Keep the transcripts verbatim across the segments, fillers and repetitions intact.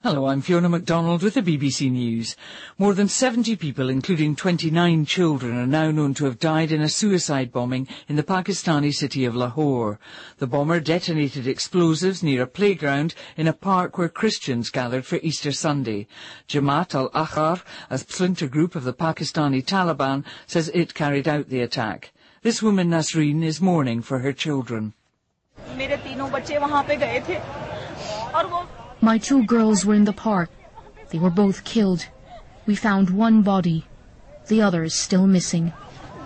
Hello, I'm Fiona MacDonald with the B B C News. More than seventy people, including twenty-nine children, are now known to have died in a suicide bombing in the Pakistani city of Lahore. The bomber detonated explosives near a playground in a park where Christians gathered for Easter Sunday. Jamaat al-Ahrar, a splinter group of the Pakistani Taliban, says it carried out the attack. This woman, Nasreen, is mourning for her children. My two girls were in the park. They were both killed. We found one body. The other is still missing.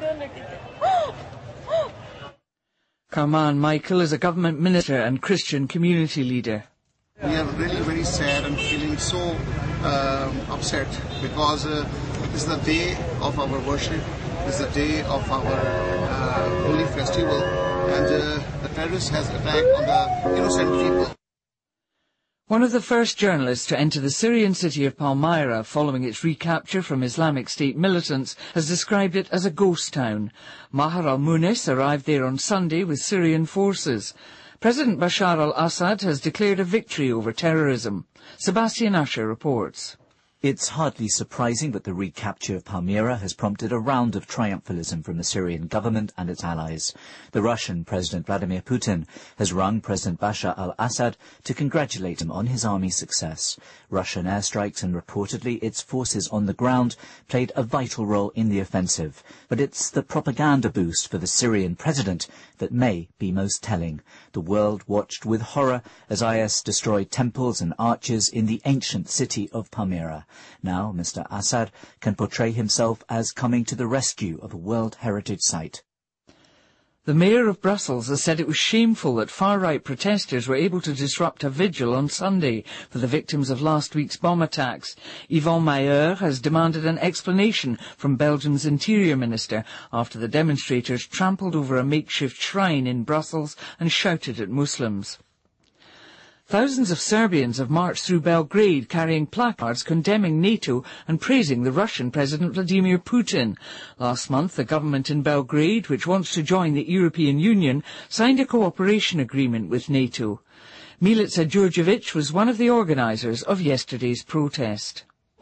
Karman Michael is a government minister and Christian community leader. We are really very sad and feeling so um, upset because uh, this is the day of our worship, this is the day of our uh, holy festival, and uh, the terrorist has attacked on the innocent people. One of the first journalists to enter the Syrian city of Palmyra following its recapture from Islamic State militants has described it as a ghost town. Maher al-Munis arrived there on Sunday with Syrian forces. President Bashar al-Assad has declared a victory over terrorism. Sebastian Usher reports. It's hardly surprising that the recapture of Palmyra has prompted a round of triumphalism from the Syrian government and its allies. The Russian President Vladimir Putin has rung President Bashar al-Assad to congratulate him on his army's success. Russian airstrikes and reportedly its forces on the ground played a vital role in the offensive. But it's the propaganda boost for the Syrian president that may be most telling. The world watched with horror as I S destroyed temples and arches in the ancient city of Palmyra. Now Mister Assad can portray himself as coming to the rescue of a World Heritage Site. The mayor of Brussels has said it was shameful that far-right protesters were able to disrupt a vigil on Sunday for the victims of last week's bomb attacks. Yvonne Mayer has demanded an explanation from Belgium's Interior Minister after the demonstrators trampled over a makeshift shrine in Brussels and shouted at Muslims. Thousands of Serbians have marched through Belgrade carrying placards condemning NATO and praising the Russian President Vladimir Putin. Last month, the government in Belgrade, which wants to join the European Union, signed a cooperation agreement with NATO. Milica Đurđević was one of the organisers of yesterday's protest.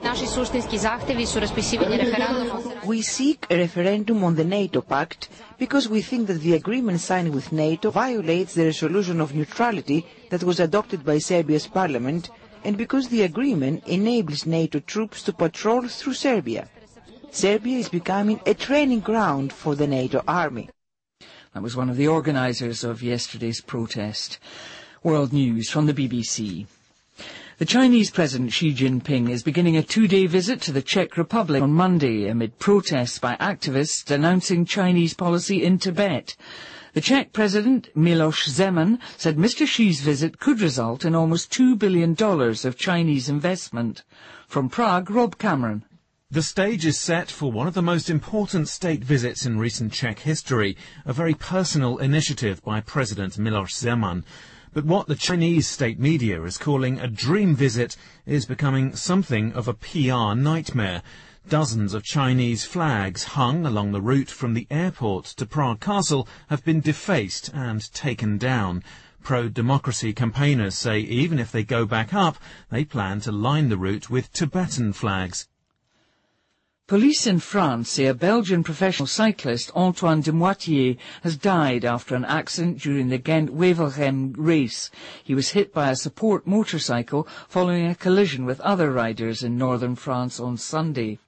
We seek a referendum on the NATO Pact because we think that the agreement signed with NATO violates the resolution of neutrality that was adopted by Serbia's parliament, and because the agreement enables NATO troops to patrol through Serbia. Serbia is becoming a training ground for the NATO army. That was one of the organisers of yesterday's protest. World News from the B B C. The Chinese President Xi Jinping is beginning a two-day visit to the Czech Republic on Monday amid protests by activists denouncing Chinese policy in Tibet. The Czech President, Miloš Zeman, said Mister Xi's visit could result in almost two billion dollars of Chinese investment. From Prague, Rob Cameron. The stage is set for one of the most important state visits in recent Czech history, a very personal initiative by President Miloš Zeman. But what the Chinese state media is calling a dream visit is becoming something of a P R nightmare. Dozens of Chinese flags hung along the route from the airport to Prague Castle have been defaced and taken down. Pro-democracy campaigners say even if they go back up, they plan to line the route with Tibetan flags. Police in France say a Belgian professional cyclist, Antoine Demoitier, has died after an accident during the Ghent-Wevelgem race. He was hit by a support motorcycle following a collision with other riders in northern France on Sunday.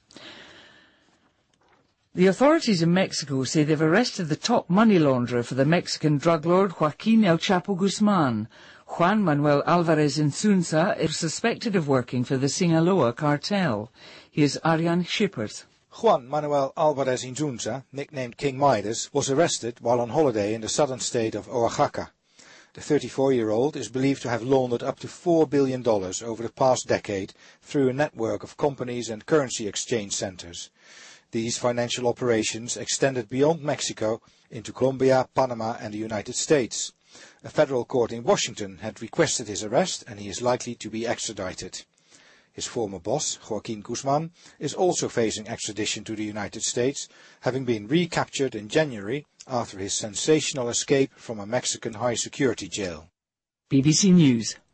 The authorities in Mexico say they've arrested the top money launderer for the Mexican drug lord Joaquín El Chapo Guzmán. Juan Manuel Alvarez Insunza is suspected of working for the Sinaloa cartel. Here's Ariane Schippers. Juan Manuel Alvarez Insunza, nicknamed King Midas, was arrested while on holiday in the southern state of Oaxaca. The thirty-four-year-old is believed to have laundered up to four billion dollars over the past decade through a network of companies and currency exchange centers. These financial operations extended beyond Mexico into Colombia, Panama and the United States. A federal court in Washington had requested his arrest and he is likely to be extradited. His former boss, Joaquín Guzmán, is also facing extradition to the United States, having been recaptured in January after his sensational escape from a Mexican high-security jail. B B C News.